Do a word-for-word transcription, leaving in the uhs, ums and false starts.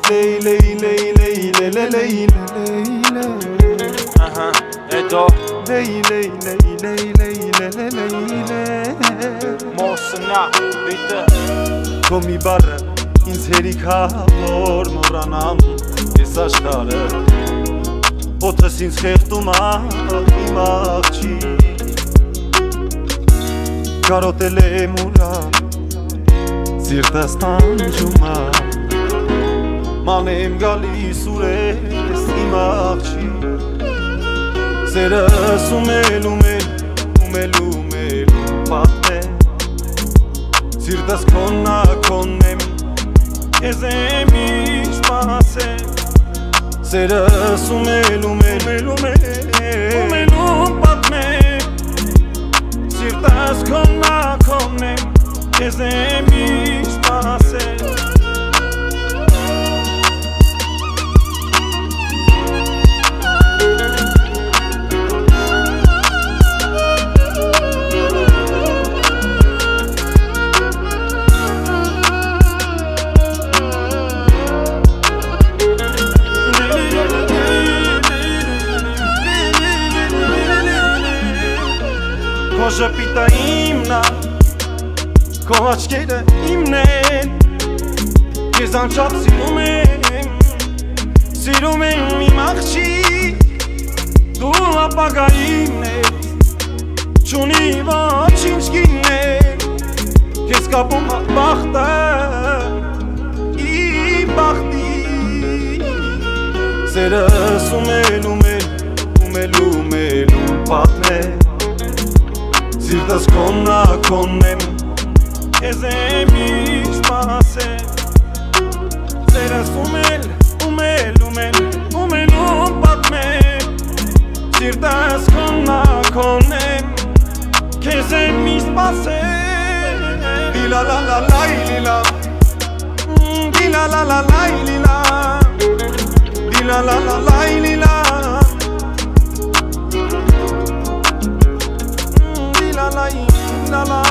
Leyle leyle leyle leyle leyle Aha, Edo Leyle leyle leyle leyle Մոսնա, բիտը Քոմի բարը ինձ հերիքա որ մորանամ ես աշխարը Օդս ինձ խեղդում ա իմ աղջի Կարոտել եմ ուրա Սիրտս տանջում ա Ման եմ գալիս ուրես իմ աղջի Սերս ումել ումել ումել ումել պատմել Սիրտս քոննա քոննեմ Ես եմ իշ պասել Սերս ումել ումել ումել ում պատմել Սիրտս քոննա քոննեմ Ես եմ իշ պասել Քո ժպիտը իմն ա, քո աչքերը իմն են Ես անչափ սիրում եմ, սիրում եմ իմ աղջի Դու ապագա իմն ես, չունի ոչինչ գիններ Ես կապում ա բախտը, իմ բախտի Սերս ումել ումել, ումել ումել ում պատմել Սիրտս քոննա քոննեմ Ես եմ իշ պասել Սերս ումել, ումել, ումել, ումել ում պատմել Սիրտս քոննա քոննեմ Քեզ եմ իշ պասել Լիլա լա լա լայ լիլա Լիլա լա լա լայ լիլա Լիլա լա լա լայ լիլա La la la la